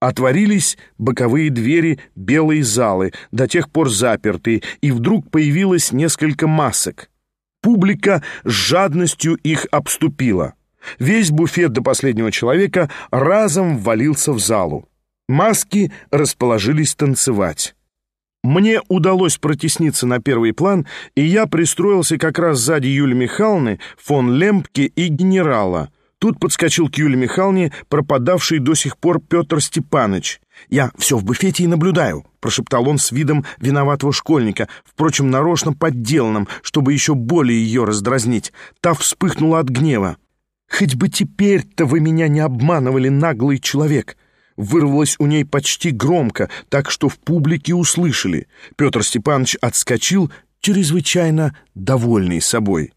Отворились боковые двери белой залы, до тех пор запертые, и вдруг появилось несколько масок. Публика с жадностью их обступила. Весь буфет до последнего человека разом ввалился в залу. Маски расположились танцевать. Мне удалось протесниться на первый план, и я пристроился как раз сзади Юлии Михайловны, фон Лембке и генерала. Тут подскочил к Юлии Михайловне пропадавший до сих пор Петр Степаныч. «Я все в буфете и наблюдаю», — прошептал он с видом виноватого школьника, впрочем, нарочно подделанным, чтобы еще более ее раздразнить. Та вспыхнула от гнева. «Хоть бы теперь-то вы меня не обманывали, наглый человек!» Вырвалось у ней почти громко, так что в публике услышали. Петр Степанович отскочил, чрезвычайно довольный собой.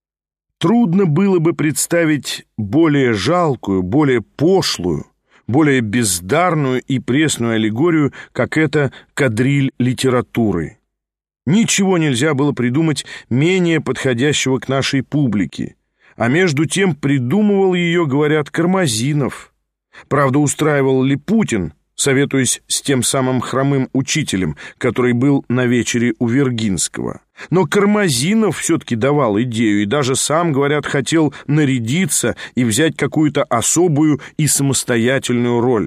Трудно было бы представить более жалкую, более пошлую, более бездарную и пресную аллегорию, как эта кадриль литературы. Ничего нельзя было придумать менее подходящего к нашей публике, а между тем придумывал ее, говорят, Кармазинов. Правда, устраивал Липутин, советуясь с тем самым хромым учителем, который был на вечере у Вергинского. Но Кармазинов все-таки давал идею и даже сам, говорят, хотел нарядиться и взять какую-то особую и самостоятельную роль.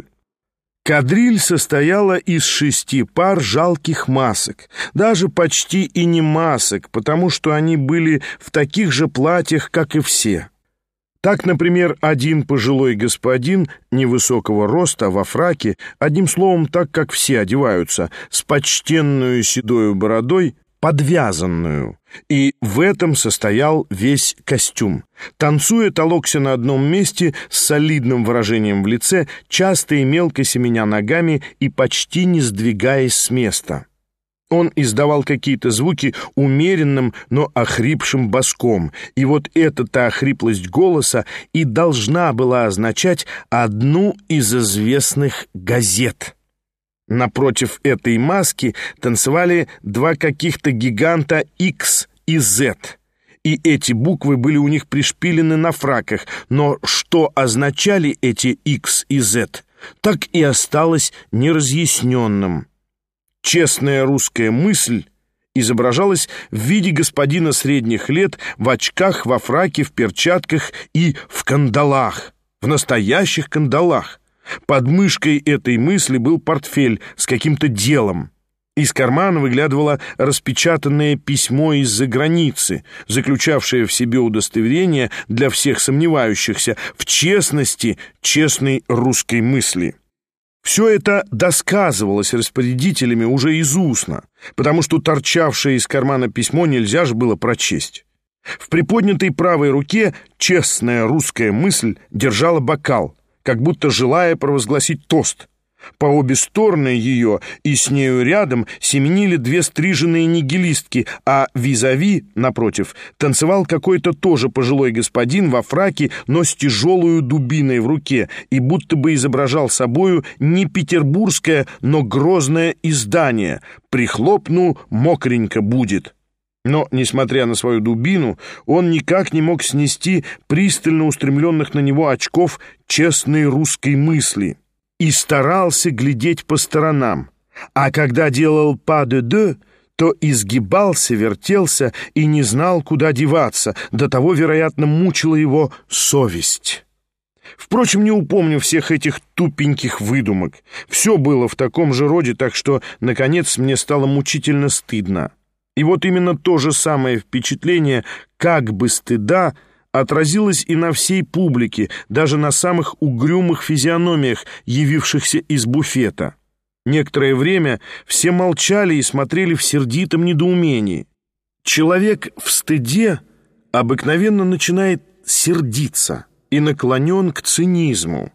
Кадриль состояла из 6 пар жалких масок, даже почти и не масок, потому что они были в таких же платьях, как и все. Так, например, один пожилой господин невысокого роста во фраке, одним словом, так, как все одеваются, с почтенную седою бородой, подвязанную, и в этом состоял весь костюм. Танцуя, толокся на одном месте с солидным выражением в лице, часто и мелко семеня ногами и почти не сдвигаясь с места. Он издавал какие-то звуки умеренным, но охрипшим баском, и вот эта-то охриплость голоса и должна была означать одну из известных газет. Напротив этой маски танцевали 2 каких-то гиганта X и Z, и эти буквы были у них пришпилены на фраках, но что означали эти X и Z, так и осталось неразъясненным. Честная русская мысль изображалась в виде господина средних лет в очках, во фраке, в перчатках и в кандалах, в настоящих кандалах. Под мышкой этой мысли был портфель с каким-то делом. Из кармана выглядывало распечатанное письмо из-за границы, заключавшее в себе удостоверение для всех сомневающихся в честности честной русской мысли. Все это досказывалось распорядителями уже из устно, потому что торчавшее из кармана письмо нельзя же было прочесть. В приподнятой правой руке честная русская мысль держала бокал, как будто желая провозгласить тост. По обе стороны ее и с нею рядом семенили 2 стриженные нигилистки, а визави, напротив, танцевал какой-то тоже пожилой господин во фраке, но с тяжелую дубиной в руке, и будто бы изображал собою не петербургское, но грозное издание «Прихлопну, мокренько будет». Но, несмотря на свою дубину, он никак не мог снести пристально устремленных на него очков честной русской мысли и старался глядеть по сторонам, а когда делал pas de deux, то изгибался, вертелся и не знал, куда деваться, до того, вероятно, мучила его совесть. Впрочем, не упомню всех этих тупеньких выдумок. Все было в таком же роде, так что, наконец, мне стало мучительно стыдно. И вот именно то же самое впечатление, как бы стыда, отразилось и на всей публике, даже на самых угрюмых физиономиях, явившихся из буфета. Некоторое время все молчали и смотрели в сердитом недоумении. Человек в стыде обыкновенно начинает сердиться и наклонен к цинизму.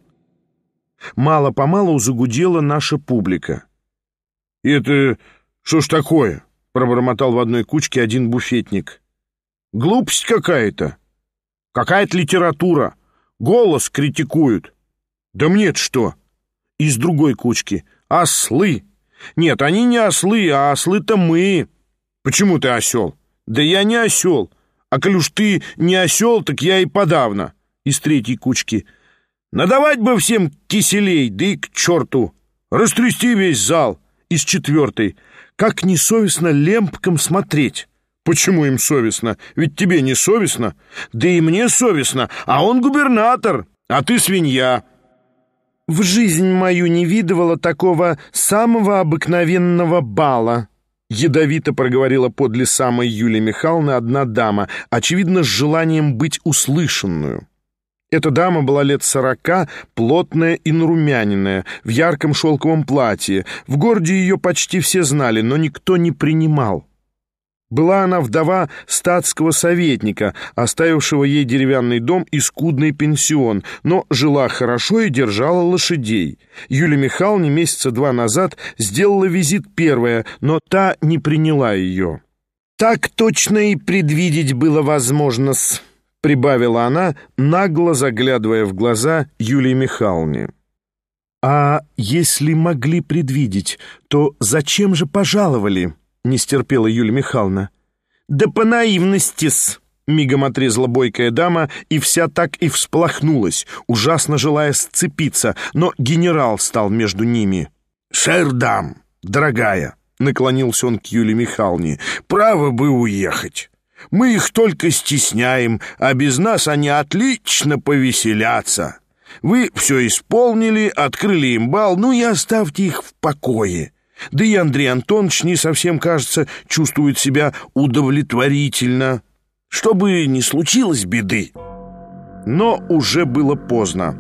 Мало-помалу загудела наша публика. «Это что ж такое?» — пробормотал в одной кучке один буфетник. «Глупость какая-то. Какая-то литература. Голос критикуют». «Да мне-то что?» Из другой кучки. «Ослы». «Нет, они не ослы, а ослы-то мы». «Почему ты осел?» «Да я не осел. А коль уж ты не осел, так я и подавно». Из третьей кучки. Надавать бы всем киселей, да и к черту. Растрясти весь зал. Из 4-й. Как несовестно лемпкам смотреть. Почему им совестно? Ведь тебе не совестно. Да и мне совестно. А он губернатор, а ты свинья. В жизнь мою не видывала такого самого обыкновенного бала. Ядовито проговорила подле самой Юлии Михайловны одна дама, очевидно, с желанием быть услышанную. Эта дама была лет 40, плотная и нарумяненная, в ярком шелковом платье. В городе ее почти все знали, но никто не принимал. Была она вдова статского советника, оставившего ей деревянный дом и скудный пенсион, но жила хорошо и держала лошадей. Юлия Михайловна месяца 2 назад сделала визит первая, но та не приняла ее. «Так точно и предвидеть было возможно-с», — прибавила она, нагло заглядывая в глаза Юлии Михайловне. «А если могли предвидеть, то зачем же пожаловали?» — не стерпела Юлия Михайловна. «Да по наивности-с», — мигом отрезала бойкая дама, и вся так и всплохнулась, ужасно желая сцепиться, но генерал стал между ними. «Шердам, дорогая», — наклонился он к Юлии Михайловне, — «право бы уехать. Мы их только стесняем, а без нас они отлично повеселятся. Вы все исполнили, открыли им бал, ну и оставьте их в покое. Да и Андрей Антонович не совсем, кажется, чувствует себя удовлетворительно. Чтобы не случилось беды». Но уже было поздно.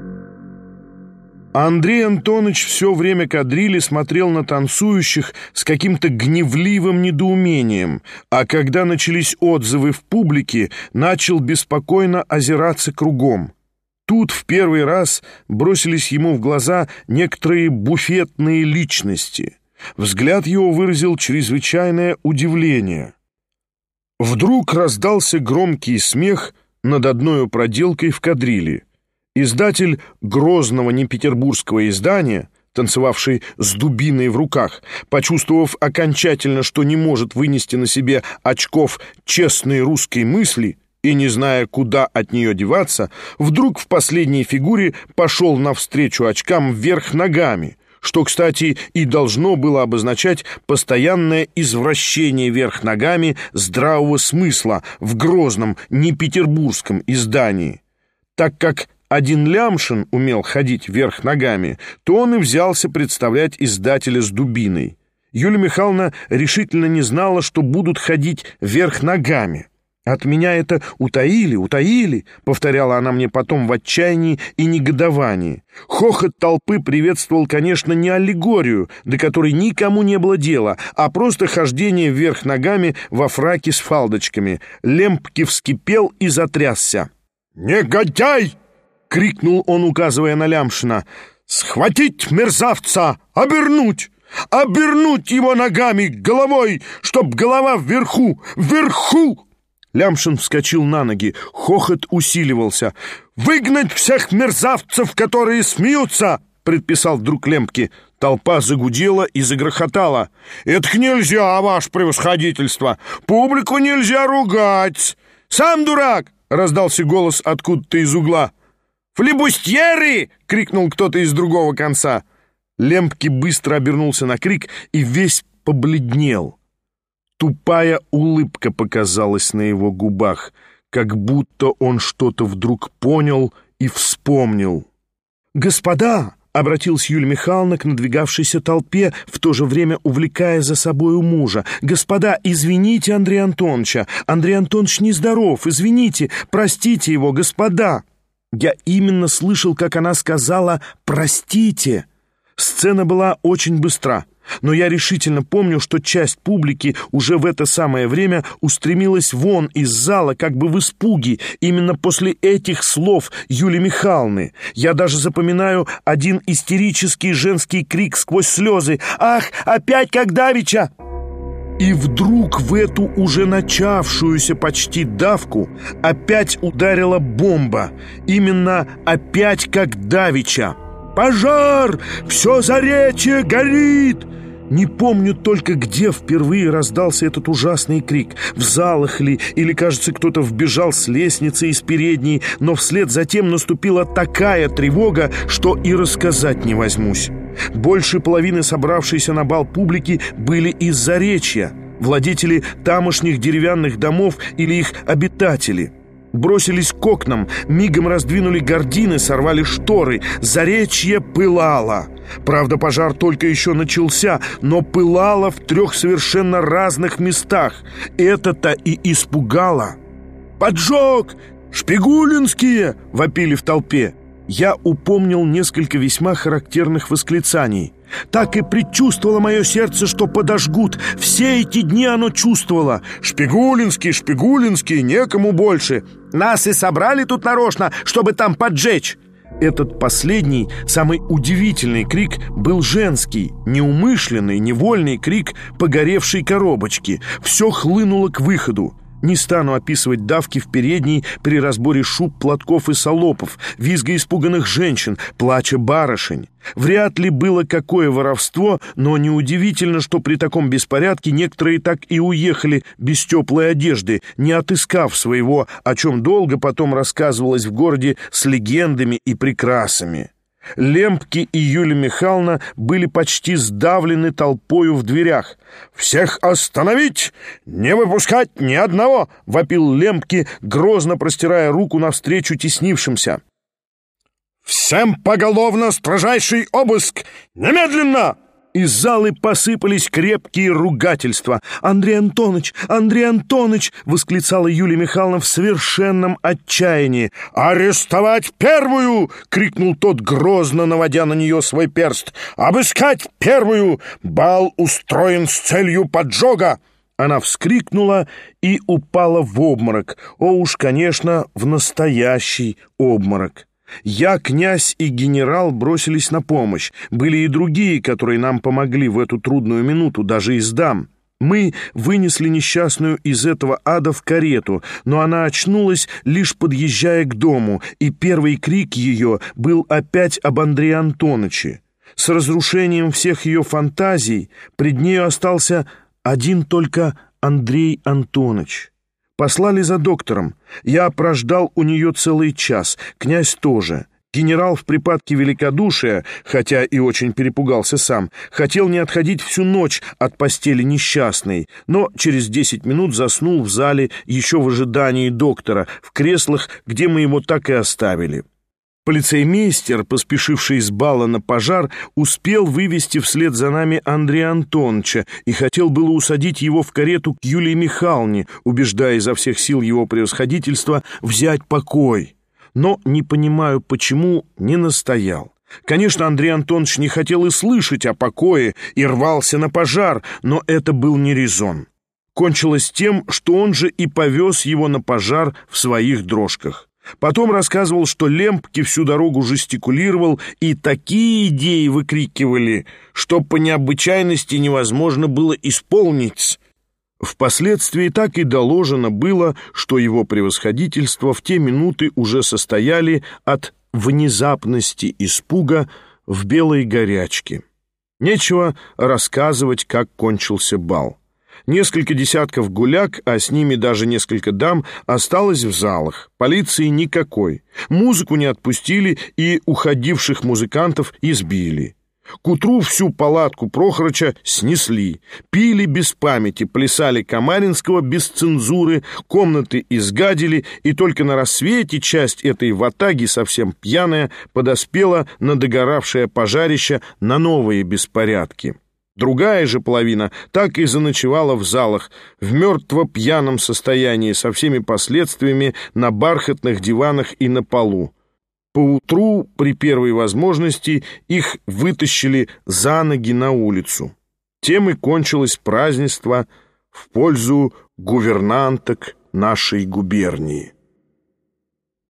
Андрей Антонович все время кадрили смотрел на танцующих с каким-то гневливым недоумением, а когда начались отзывы в публике, начал беспокойно озираться кругом. Тут в первый раз бросились ему в глаза некоторые буфетные личности. Взгляд его выразил чрезвычайное удивление. Вдруг раздался громкий смех над одной проделкой в кадриле. Издатель грозного непетербургского издания, танцевавший с дубиной в руках, почувствовав окончательно, что не может вынести на себе очков честной русской мысли, и, не зная, куда от нее деваться, вдруг в последней фигуре пошел навстречу очкам вверх ногами, что, кстати, и должно было обозначать постоянное извращение вверх ногами здравого смысла в грозном непетербургском издании. Так как один Лямшин умел ходить вверх ногами, то он и взялся представлять издателя с дубиной. Юлия Михайловна решительно не знала, что будут ходить вверх ногами. «От меня это утаили», — повторяла она мне потом в отчаянии и негодовании. Хохот толпы приветствовал, конечно, не аллегорию, до которой никому не было дела, а просто хождение вверх ногами во фраке с фалдочками. Лемпки вскипел и затрясся. «Негодяй!» — крикнул он, указывая на Лямшина. «Схватить мерзавца! Обернуть! Обернуть его ногами, головой, чтоб голова вверху! Вверху!» Лямшин вскочил на ноги. Хохот усиливался. «Выгнать всех мерзавцев, которые смеются!» — предписал вдруг Лемпке. Толпа загудела и загрохотала. «Это нельзя, ваше превосходительство! Публику нельзя ругать! Сам дурак!» — раздался голос откуда-то из угла. «Флибустьеры!» — крикнул кто-то из другого конца. Лемпке быстро обернулся на крик и весь побледнел. Тупая улыбка показалась на его губах, как будто он что-то вдруг понял и вспомнил. «Господа!» — обратилась Юлия Михайловна к надвигавшейся толпе, в то же время увлекая за собою мужа. «Господа, извините Андрея Антоновича! Андрей Антонович нездоров! Извините! Простите его, господа!» Я именно слышал, как она сказала «простите». Сцена была очень быстра, но я решительно помню, что часть публики уже в это самое время устремилась вон из зала, как бы в испуге, именно после этих слов Юлии Михайловны. Я даже запоминаю один истерический женский крик сквозь слезы: «Ах, опять как давеча!» И вдруг в эту уже начавшуюся почти давку опять ударила бомба. Именно опять как давеча. «Пожар! Все Заречье горит!» Не помню только, где впервые раздался этот ужасный крик. В залах ли, или, кажется, кто-то вбежал с лестницы из передней, но вслед за тем наступила такая тревога, что и рассказать не возьмусь. Больше половины собравшейся на бал публики были из Заречья, владетели тамошних деревянных домов или их обитатели. Бросились к окнам, мигом раздвинули гардины, сорвали шторы. Заречье пылало. Правда, пожар только еще начался, но пылало в 3 совершенно разных местах. Это-то и испугало. «Поджог! Шпигулинские!» — вопили в толпе. Я упомнил несколько весьма характерных восклицаний. Так и предчувствовало мое сердце, что подожгут. Все эти дни оно чувствовало. «Шпигулинский, Шпигулинский, некому больше. Нас и собрали тут нарочно, чтобы там поджечь». Этот последний, самый удивительный крик был женский, неумышленный, невольный крик погоревшей коробочки. Все хлынуло к выходу. Не стану описывать давки в передней при разборе шуб, платков и салопов, визга испуганных женщин, плача барышень. Вряд ли было какое воровство, но неудивительно, что при таком беспорядке некоторые так и уехали без теплой одежды, не отыскав своего, о чем долго потом рассказывалось в городе с легендами и прикрасами. Лемпки и Юлия Михайловна были почти сдавлены толпою в дверях. «Всех остановить! Не выпускать ни одного!» — вопил Лемпки, грозно простирая руку навстречу теснившимся. «Всем поголовно строжайший обыск! Немедленно!» Из залы посыпались крепкие ругательства. «Андрей Антонович! Андрей Антонович!» — восклицала Юлия Михайловна в совершенном отчаянии. «Арестовать первую!» — крикнул тот, грозно наводя на нее свой перст. «Обыскать первую! Бал устроен с целью поджога!» Она вскрикнула и упала в обморок. О уж, конечно, в настоящий обморок. Я, князь и генерал бросились на помощь. Были и другие, которые нам помогли в эту трудную минуту, даже из дам. Мы вынесли несчастную из этого ада в карету, но она очнулась, лишь подъезжая к дому, и первый крик ее был опять об Андрее Антоновиче. С разрушением всех ее фантазий пред нею остался один только Андрей Антонович. Послали за доктором. Я прождал у нее целый час, князь тоже. Генерал в припадке великодушия, хотя и очень перепугался сам, хотел не отходить всю ночь от постели несчастной, но через 10 минут заснул в зале еще в ожидании доктора, в креслах, где мы его так и оставили. Полицеймейстер, поспешивший с бала на пожар, успел вывести вслед за нами Андрея Антоновича и хотел было усадить его в карету к Юлии Михайловне, убеждая изо всех сил его превосходительства взять покой. Но, не понимаю почему, не настоял. Конечно, Андрей Антонович не хотел и слышать о покое и рвался на пожар, но это был не резон. Кончилось тем, что он же и повез его на пожар в своих дрожках. Потом рассказывал, что Лемпки всю дорогу жестикулировал и такие идеи выкрикивали, что по необычайности невозможно было исполнить. Впоследствии так и доложено было, что его превосходительство в те минуты уже состояли от внезапности испуга в белой горячке. Нечего рассказывать, как кончился бал. Несколько десятков гуляк, а с ними даже несколько дам, осталось в залах. Полиции никакой. Музыку не отпустили и уходивших музыкантов избили. К утру всю палатку Прохорыча снесли. Пили без памяти, плясали Камаринского без цензуры, комнаты изгадили, и только на рассвете часть этой ватаги, совсем пьяная, подоспела на догоравшее пожарище на новые беспорядки. Другая же половина так и заночевала в залах, в мертво-пьяном состоянии, со всеми последствиями на бархатных диванах и на полу. Поутру, при первой возможности, их вытащили за ноги на улицу. Тем и кончилось празднество в пользу гувернанток нашей губернии.